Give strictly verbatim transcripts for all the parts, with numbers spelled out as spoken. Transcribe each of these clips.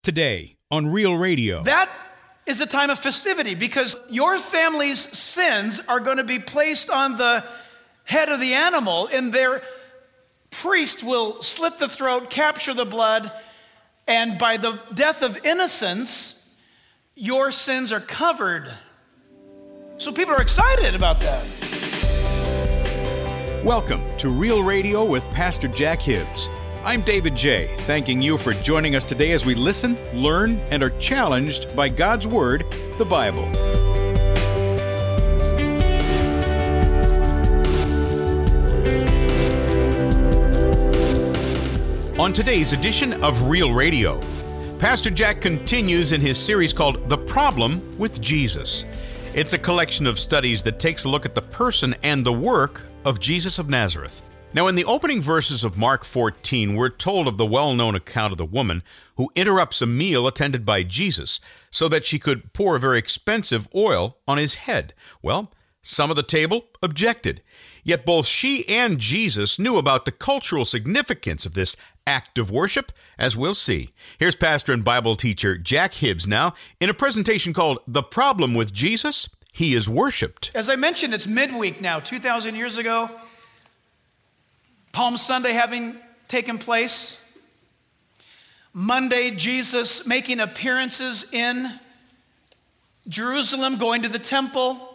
Today on Real Radio. That is a time of festivity because your family's sins are going to be placed on the head of the animal, and their priest will slit the throat, capture the blood, and by the death of innocence, your sins are covered. So people are excited about that. Welcome to Real Radio with Pastor Jack Hibbs. I'm David J., thanking you for joining us today as we listen, learn, and are challenged by God's Word, the Bible. On today's edition of Real Radio, Pastor Jack continues in his series called The Problem with Jesus. It's a collection of studies that takes a look at the person and the work of Jesus of Nazareth. Now, in the opening verses of Mark fourteen, we're told of the well-known account of the woman who interrupts a meal attended by Jesus so that she could pour a very expensive oil on his head. Well, some of the table objected. Yet both she and Jesus knew about the cultural significance of this act of worship, as we'll see. Here's pastor and Bible teacher Jack Hibbs now in a presentation called The Problem with Jesus, He is Worshipped. As I mentioned, it's midweek now, two thousand years ago. Palm Sunday having taken place. Monday, Jesus making appearances in Jerusalem, going to the temple.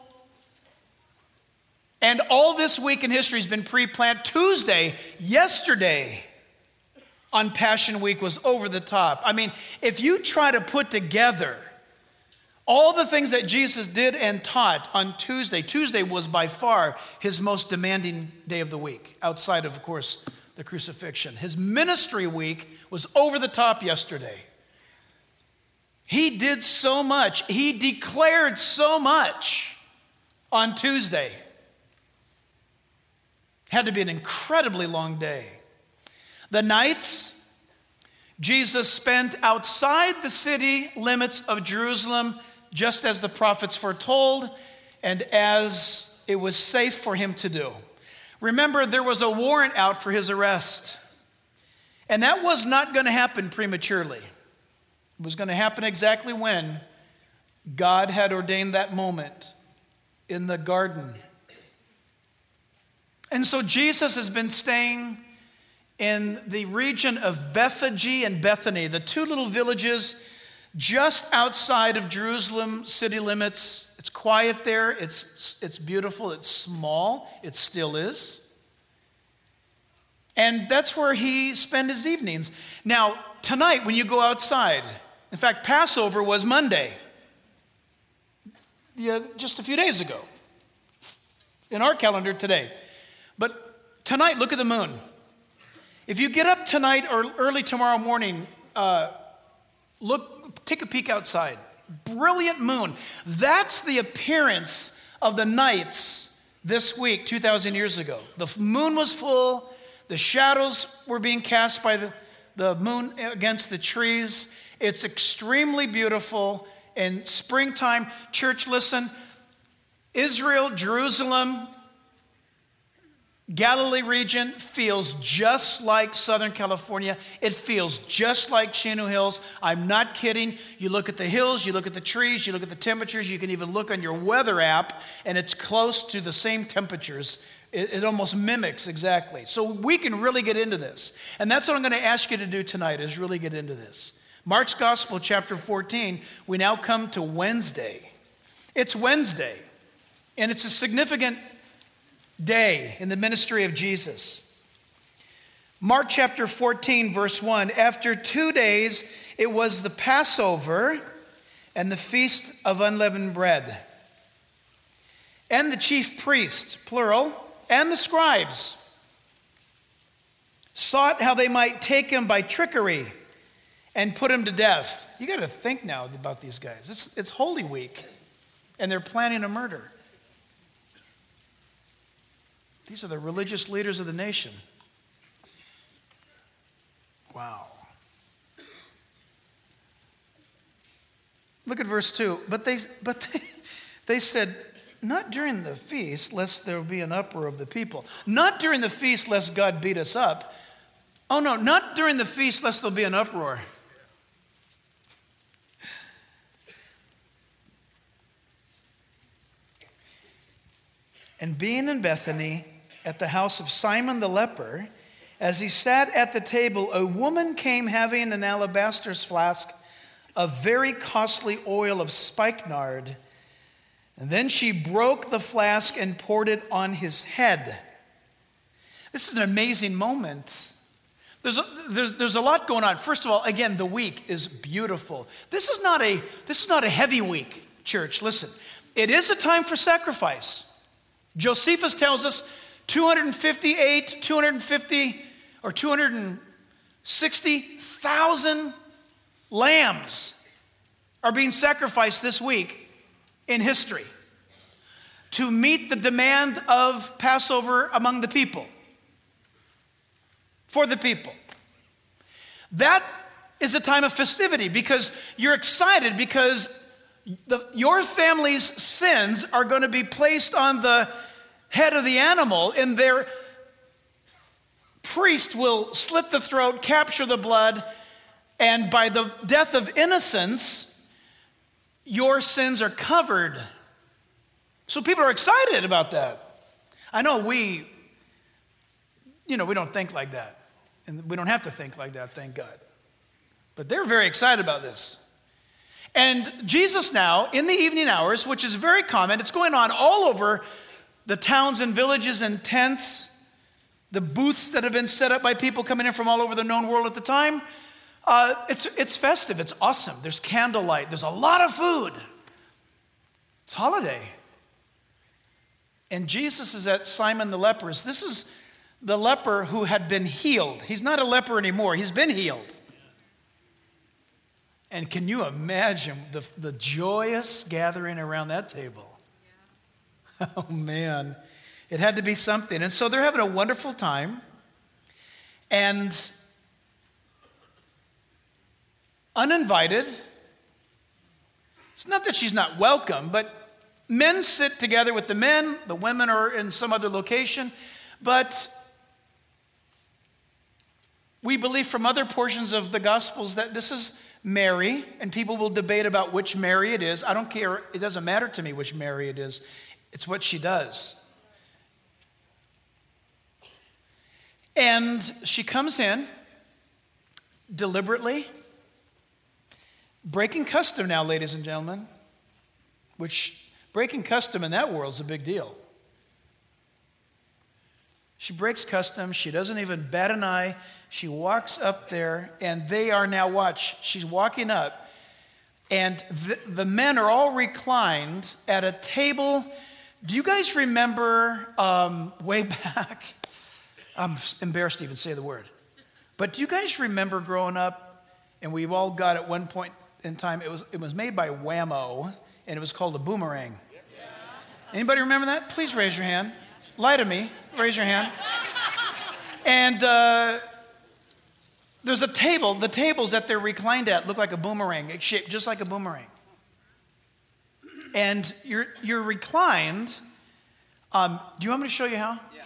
And all this week in history has been pre-planned. Tuesday, yesterday, on Passion Week was over the top. I mean, if you try to put together all the things that Jesus did and taught on Tuesday, Tuesday was by far his most demanding day of the week, outside of, of course, the crucifixion. His ministry week was over the top yesterday. He did so much. He declared so much on Tuesday. Had to be an incredibly long day. The nights Jesus spent outside the city limits of Jerusalem, just as the prophets foretold, and as it was safe for him to do. Remember, there was a warrant out for his arrest, and that was not going to happen prematurely. It was going to happen exactly when God had ordained that moment in the garden. And so Jesus has been staying in the region of Bethphage and Bethany, the two little villages just outside of Jerusalem city limits. It's quiet there. It's, it's beautiful. It's small. It still is. And that's where he spent his evenings. Now, tonight when you go outside, in fact, Passover was Monday, yeah, just a few days ago, in our calendar today. But tonight, look at the moon. If you get up tonight or early tomorrow morning, uh, look, take a peek outside. Brilliant moon. That's the appearance of the nights this week, two thousand years ago. The moon was full. The shadows were being cast by the, the moon against the trees. It's extremely beautiful. In springtime, church, listen, Israel, Jerusalem, Galilee region feels just like Southern California. It feels just like Chino Hills. I'm not kidding. You look at the hills, you look at the trees, you look at the temperatures. You can even look on your weather app, and it's close to the same temperatures. It, it almost mimics exactly. So we can really get into this. And that's what I'm going to ask you to do tonight, is really get into this. Mark's Gospel, chapter fourteen, we now come to Wednesday. It's Wednesday, and it's a significant day in the ministry of Jesus. Mark chapter fourteen, verse one, after two days, it was the Passover and the feast of unleavened bread. And the chief priests, plural, and the scribes sought how they might take him by trickery and put him to death. You got to think now about these guys. It's, it's Holy Week, and they're planning a murder. These are the religious leaders of the nation. Wow. Look at verse two. But they, but they, they said, not during the feast, lest there be an uproar of the people. Not during the feast, lest God beat us up. Oh no, not during the feast, lest there be an uproar. And being in Bethany at the house of Simon the leper, as he sat at the table, a woman came having an alabaster flask of very costly oil of spikenard. And then she broke the flask and poured it on his head. This is an amazing moment. There's a, there's, there's a lot going on. First of all, again, the week is beautiful. This is not a, this is not a heavy week, church. Listen, it is a time for sacrifice. Josephus tells us two hundred fifty-eight, two hundred fifty, or two hundred sixty thousand lambs are being sacrificed this week in history to meet the demand of Passover among the people, for the people. That is a time of festivity because you're excited because the, your family's sins are going to be placed on the head of the animal, and their priest will slit the throat, capture the blood, and by the death of innocence, your sins are covered. So people are excited about that. I know we, you know, we don't think like that. And we don't have to think like that, thank God. But they're very excited about this. And Jesus now, in the evening hours, which is very common, it's going on all over the towns and villages and tents, the booths that have been set up by people coming in from all over the known world at the time. Uh, it's, it's festive, it's awesome. There's candlelight, there's a lot of food. It's holiday. And Jesus is at Simon the leper's. This is the leper who had been healed. He's not a leper anymore, he's been healed. And can you imagine the, the joyous gathering around that table? Yeah. Oh man, it had to be something. And so they're having a wonderful time. And uninvited, it's not that she's not welcome, but men sit together with the men, the women are in some other location, but we believe from other portions of the Gospels that this is Mary, and people will debate about which Mary it is. I don't care, it doesn't matter to me which Mary it is. It's what she does. And she comes in deliberately, breaking custom now, ladies and gentlemen, which breaking custom in that world is a big deal. She breaks custom. She doesn't even bat an eye. She walks up there, and they are now, watch, she's walking up, and the, the men are all reclined at a table. Do you guys remember um, way back? I'm embarrassed to even say the word. But do you guys remember growing up, and we've all got at one point in time, it was, it was made by Wham-O, and it was called a boomerang. Anybody remember that? Please raise your hand. Lie to me. Raise your hand. And uh, there's a table. The tables that they're reclined at look like a boomerang. It's shaped just like a boomerang. And you're you're reclined. Um, do you want me to show you how? Yeah.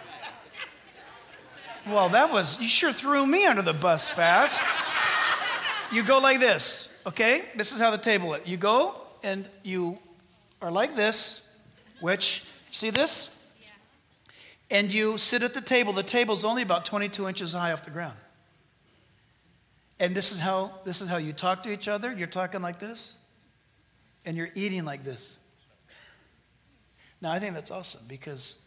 Well, that was, you sure threw me under the bus fast. You go like this, okay? This is how the table is. You go and you are like this, which, see this? And you sit at the table. The table's only about twenty-two inches high off the ground. And this is how this is how you talk to each other. You're talking like this, and you're eating like this. Now, I think that's awesome because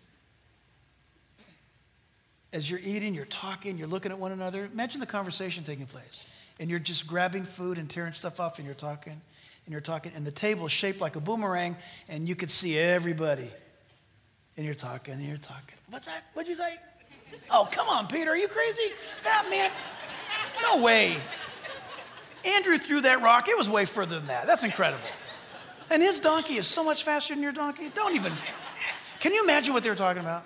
as you're eating, you're talking, you're looking at one another. Imagine the conversation taking place. And you're just grabbing food and tearing stuff off, and you're talking, and you're talking. And the table is shaped like a boomerang, and you could see everybody. And you're talking, and you're talking. What's that? What'd you say? Oh, come on, Peter. Are you crazy? That man, no way. Andrew threw that rock. It was way further than that. That's incredible. And his donkey is so much faster than your donkey. Don't even. Can you imagine what they were talking about?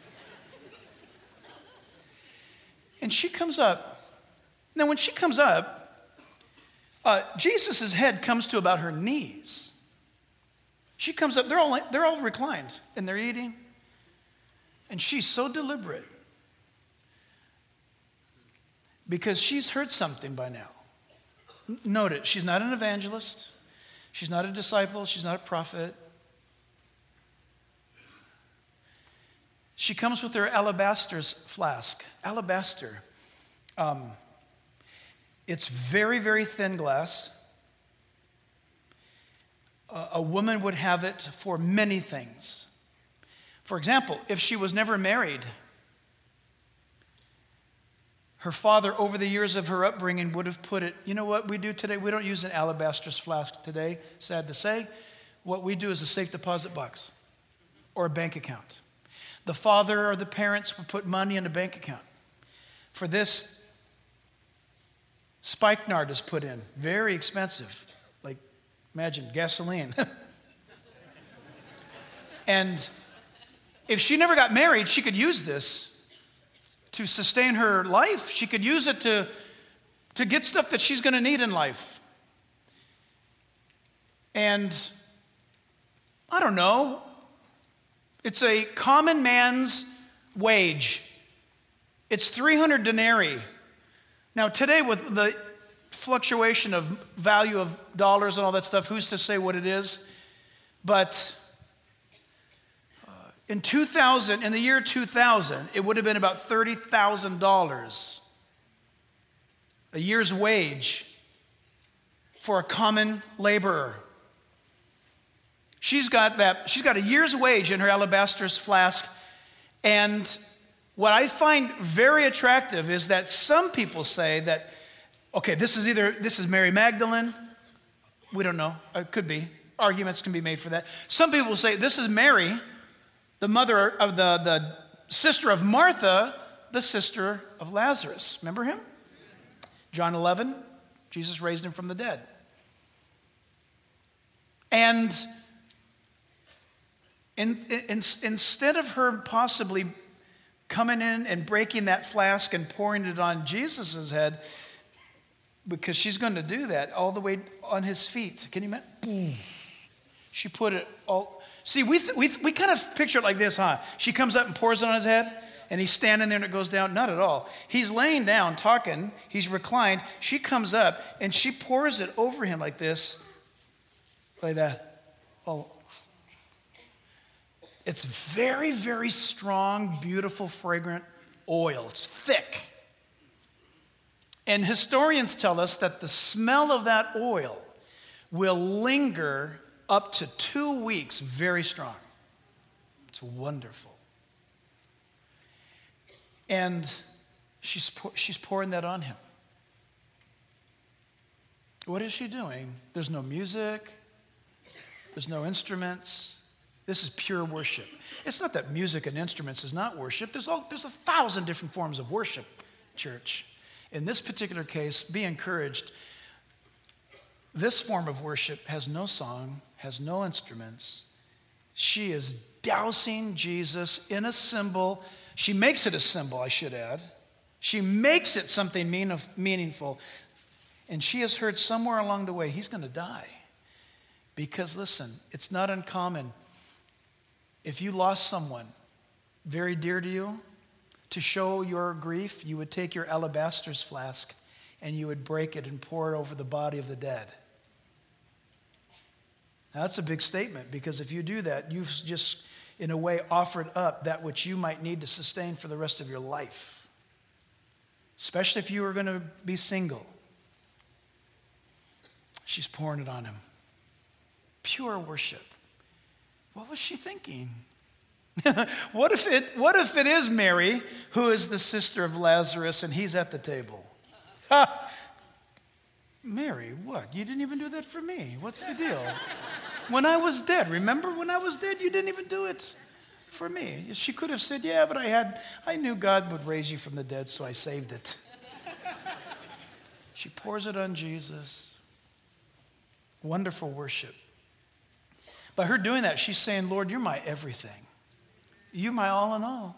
And she comes up. Now, when she comes up, uh, Jesus' head comes to about her knees. She comes up, they're all, they're all reclined, and they're eating. And she's so deliberate because she's heard something by now. Note it, she's not an evangelist. She's not a disciple. She's not a prophet. She comes with her alabaster flask. Alabaster. Um, it's very, very thin glass. Uh, a woman would have it for many things. For example, if she was never married, her father, over the years of her upbringing, would have put it, you know what we do today? We don't use an alabaster flask today, sad to say. What we do is a safe deposit box or a bank account. The father or the parents would put money in a bank account. For this, spikenard is put in, very expensive. Like, imagine gasoline. And if she never got married, she could use this to sustain her life. She could use it to, to get stuff that she's going to need in life. And I don't know, it's a common man's wage. It's three hundred denarii. Now today, with the fluctuation of value of dollars and all that stuff, who's to say what it is? But uh, in two thousand, in the year two thousand, it would have been about thirty thousand dollars, a year's wage for a common laborer. She's got that, she's got a year's wage in her alabaster flask. And what I find very attractive is that some people say that, okay, this is either, this is Mary Magdalene. We don't know. It could be. Arguments can be made for that. Some people say this is Mary, the mother of the, the sister of Martha, the sister of Lazarus. Remember him? John eleven, Jesus raised him from the dead. And In, in, instead of her possibly coming in and breaking that flask and pouring it on Jesus' head, because she's going to do that all the way on his feet. Can you imagine? Boom. She put it all. See, we, th- we, th- we kind of picture it like this, huh? She comes up and pours it on his head, and he's standing there and it goes down. Not at all. He's laying down talking. He's reclined. She comes up and she pours it over him like this, like that. Oh. It's very, very strong, beautiful, fragrant oil. It's thick. And historians tell us that the smell of that oil will linger up to two weeks, very strong. It's wonderful. And she's, she's pouring that on him. What is she doing? There's no music. There's no instruments. This is pure worship. It's not that music and instruments is not worship. There's, all, there's a thousand different forms of worship, church. In this particular case, be encouraged. This form of worship has no song, has no instruments. She is dousing Jesus in a symbol. She makes it a symbol, I should add. She makes it something mean, meaningful. And she has heard somewhere along the way, he's going to die. Because listen, it's not uncommon. If you lost someone very dear to you, to show your grief, you would take your alabaster flask and you would break it and pour it over the body of the dead. Now, that's a big statement, because if you do that, you've just, in a way, offered up that which you might need to sustain for the rest of your life, especially if you were going to be single. She's pouring it on him. Pure worship. What was she thinking? what if it what if it is Mary, who is the sister of Lazarus, and he's at the table? Ha! Mary, what? You didn't even do that for me. What's the deal? When I was dead, remember when I was dead, you didn't even do it for me. She could have said, yeah, but I had I knew God would raise you from the dead, so I saved it. She pours it on Jesus. Wonderful worship. By her doing that, she's saying, Lord, you're my everything. You're my all in all.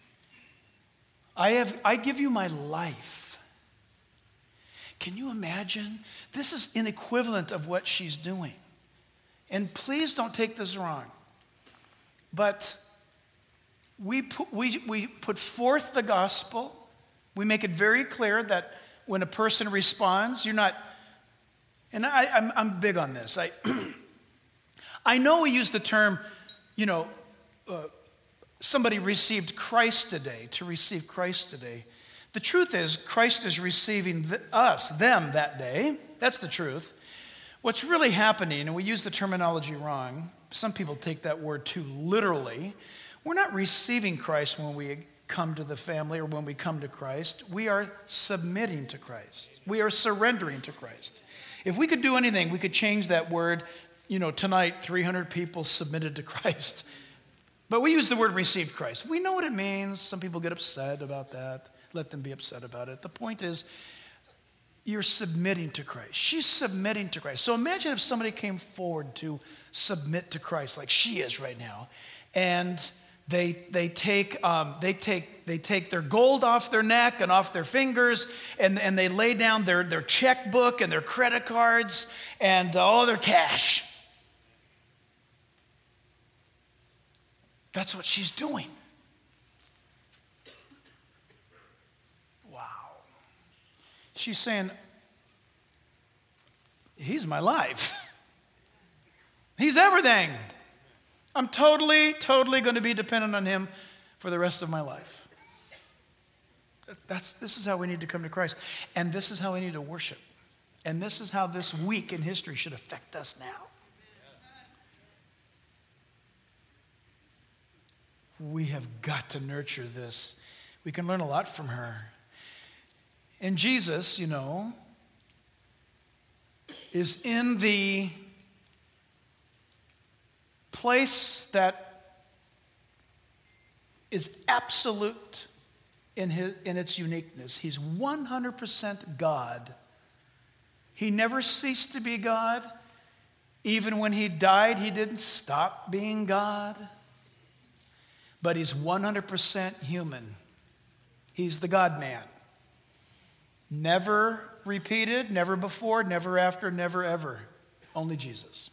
I have, I give you my life. Can you imagine? This is an equivalent of what she's doing. And please don't take this wrong. But we put, we, we put forth the gospel. We make it very clear that when a person responds, you're not, and I, I'm, I'm big on this. I, I know we use the term, you know, uh, somebody received Christ today, to receive Christ today. The truth is, Christ is receiving th- us, them that day. That's the truth. What's really happening, and we use the terminology wrong, some people take that word too literally. We're not receiving Christ when we come to the family or when we come to Christ. We are submitting to Christ. We are surrendering to Christ. If we could do anything, we could change that word. You know, tonight, three hundred people submitted to Christ. But we use the word received Christ. We know what it means. Some people get upset about that. Let them be upset about it. The point is, you're submitting to Christ. She's submitting to Christ. So imagine if somebody came forward to submit to Christ like she is right now, and they they take um, they take they take their gold off their neck and off their fingers, and, and they lay down their, their checkbook and their credit cards and all their cash. That's what she's doing. Wow. She's saying, he's my life. He's everything. I'm totally, totally going to be dependent on him for the rest of my life. That's, this is how we need to come to Christ. And this is how we need to worship. And this is how this week in history should affect us now. We have got to nurture this. We can learn a lot from her. And Jesus, you know, is in the place that is absolute in his, in its uniqueness. He's one hundred percent God. He never ceased to be God. Even when he died, he didn't stop being God. But he's one hundred percent human. He's the God-man. Never repeated, never before, never after, never ever. Only Jesus.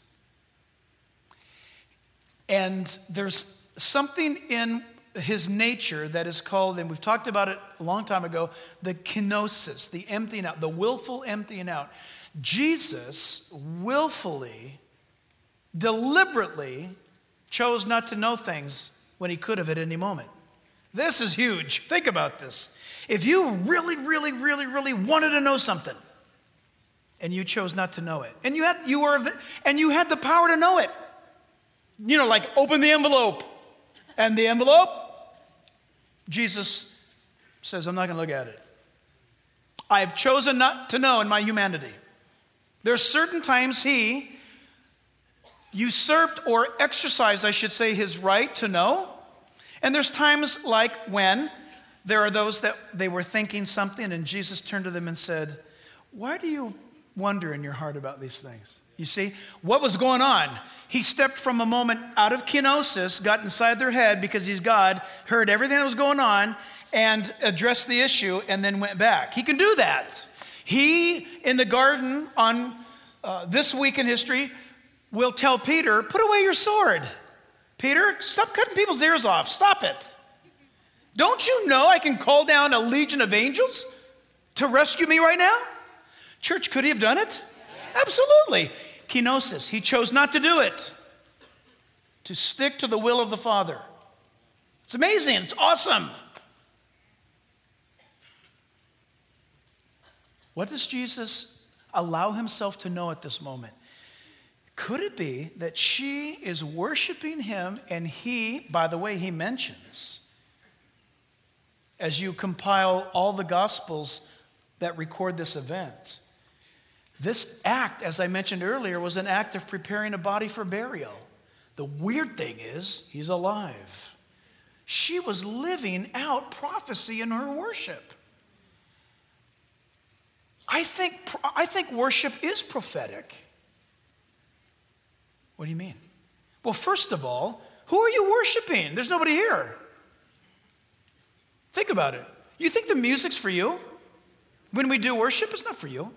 And there's something in his nature that is called, and we've talked about it a long time ago, the kenosis, the emptying out, the willful emptying out. Jesus willfully, deliberately chose not to know things when he could have at any moment. This is huge. Think about this. If you really, really, really, really wanted to know something, and you chose not to know it, and you had you were and you had the power to know it, you know, like open the envelope, and the envelope, Jesus says, I'm not going to look at it. I have chosen not to know in my humanity. There are certain times he usurped or exercised, I should say, his right to know. And there's times like when there are those that they were thinking something and Jesus turned to them and said, why do you wonder in your heart about these things? You see, what was going on? He stepped from a moment out of kenosis, got inside their head because he's God, heard everything that was going on, and addressed the issue, and then went back. He can do that. He, in the garden on uh, this week in history, will tell Peter, put away your sword. Peter, stop cutting people's ears off. Stop it. Don't you know I can call down a legion of angels to rescue me right now? Church, could he have done it? Absolutely. Kenosis. He chose not to do it. To stick to the will of the Father. It's amazing. It's awesome. What does Jesus allow himself to know at this moment? Could it be that she is worshiping him and he, by the way, he mentions, as you compile all the Gospels that record this event, this act, as I mentioned earlier, was an act of preparing a body for burial. The weird thing is, he's alive. She was living out prophecy in her worship. I think, I think worship is prophetic. What do you mean? Well, first of all, who are you worshiping? There's nobody here. Think about it. You think the music's for you? When we do worship, it's not for you.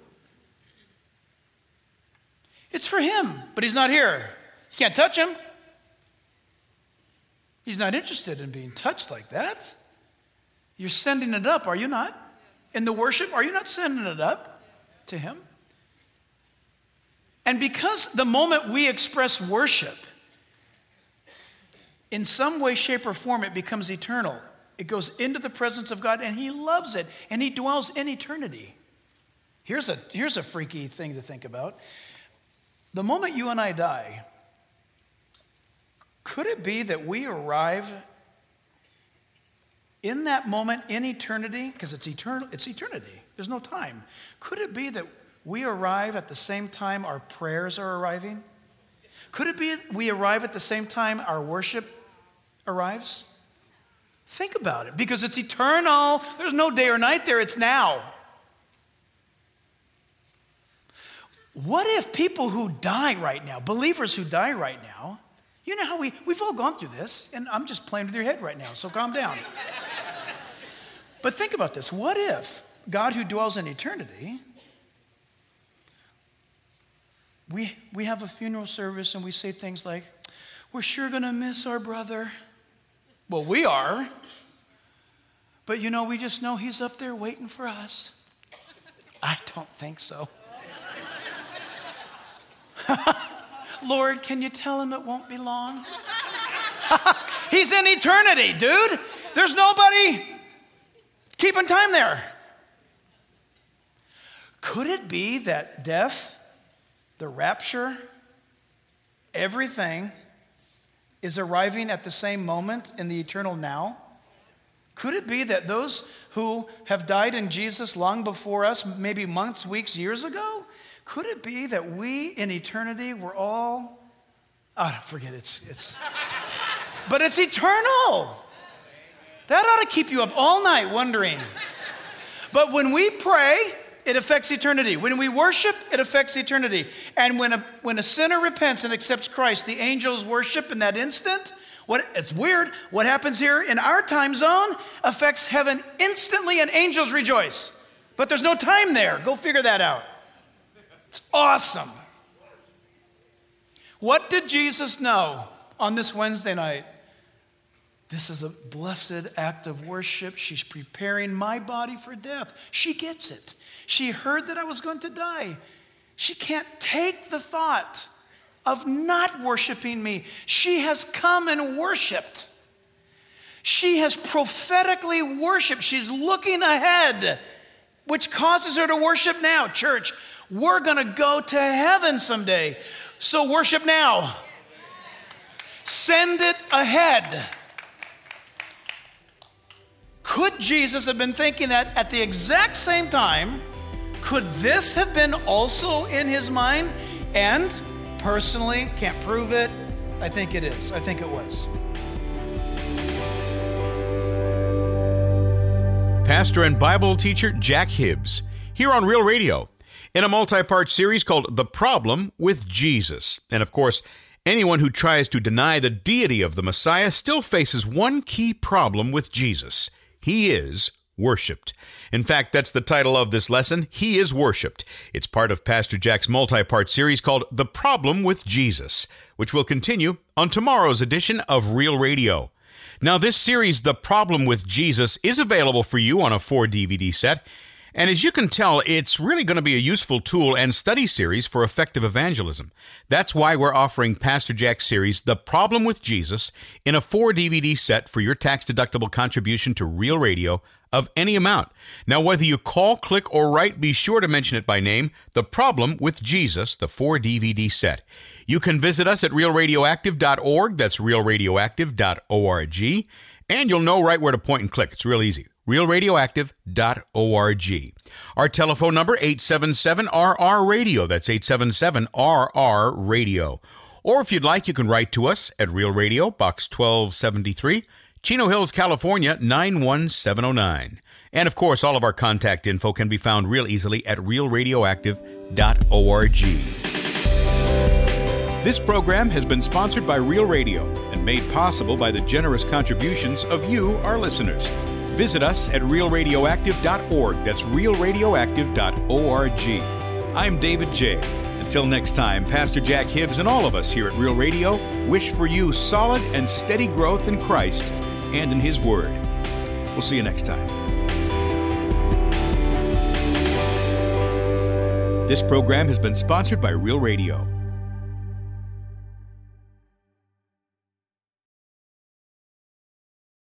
It's for him, but he's not here. You can't touch him. He's not interested in being touched like that. You're sending it up, are you not? In the worship, are you not sending it up to him? And because the moment we express worship in some way, shape, or form, it becomes eternal. It goes into the presence of God, and he loves it, and he dwells in eternity. Here's a, here's a freaky thing to think about. The moment you and I die, could it be that we arrive in that moment in eternity? Because it's eternal, it's eternity. There's no time. Could it be that we arrive at the same time our prayers are arriving? Could it be we arrive at the same time our worship arrives? Think about it, because it's eternal. There's no day or night there, it's now. What if people who die right now, believers who die right now, you know how we, we've all gone through this, and I'm just playing with your head right now, so calm down. But think about this. What if God who dwells in eternity, we, we have a funeral service and we say things like, we're sure going to miss our brother. Well, we are. But you know, we just know he's up there waiting for us. I don't think so. Lord, can you tell him it won't be long? He's in eternity, dude. There's nobody keeping time there. Could it be that death, the rapture, everything is arriving at the same moment in the eternal now? Could it be that those who have died in Jesus long before us, maybe months, weeks, years ago, could it be that we in eternity were all, oh, forget it, it's, it's but it's eternal. That ought to keep you up all night wondering. But when we pray, it affects eternity. When we worship, it affects eternity. And when a, when a sinner repents and accepts Christ, the angels worship in that instant. What, it's weird. What happens here in our time zone affects heaven instantly, and angels rejoice. But there's no time there. Go figure that out. It's awesome. What did Jesus know on this Wednesday night? This is a blessed act of worship. She's preparing my body for death. She gets it. She heard that I was going to die. She can't take the thought of not worshiping me. She has come and worshiped. She has prophetically worshiped. She's looking ahead, which causes her to worship now. Church, we're going to go to heaven someday. So worship now. Send it ahead. Could Jesus have been thinking that at the exact same time? Could this have been also in his mind? And personally, can't prove it. I think it is. I think it was. Pastor and Bible teacher Jack Hibbs, here on Real Radio, in a multi-part series called The Problem with Jesus. And of course, anyone who tries to deny the deity of the Messiah still faces one key problem with Jesus. He is worshipped. In fact, that's the title of this lesson, He is Worshipped. It's part of Pastor Jack's multi-part series called The Problem with Jesus, which will continue on tomorrow's edition of Real Radio. Now, this series, The Problem with Jesus, is available for you on a four D V D set. And as you can tell, it's really going to be a useful tool and study series for effective evangelism. That's why we're offering Pastor Jack's series, The Problem with Jesus, in a four D V D set for your tax-deductible contribution to Real Radio of any amount. Now, whether you call, click, or write, be sure to mention it by name, The Problem with Jesus, the four D V D set. You can visit us at real radioactive dot org. That's real radioactive dot org. And you'll know right where to point and click. It's real easy. real radioactive dot org. Our telephone number, eight seven seven R R radio. That's eight seven seven R R radio. Or if you'd like, you can write to us at Real Radio, Box twelve seventy-three, Chino Hills, California, nine one seven oh nine. And of course, all of our contact info can be found real easily at real radioactive dot org. This program has been sponsored by Real Radio and made possible by the generous contributions of you, our listeners. Visit us at real radioactive dot org. That's real radioactive dot org. I'm David J. Until next time, Pastor Jack Hibbs and all of us here at Real Radio wish for you solid and steady growth in Christ and in His Word. We'll see you next time. This program has been sponsored by Real Radio.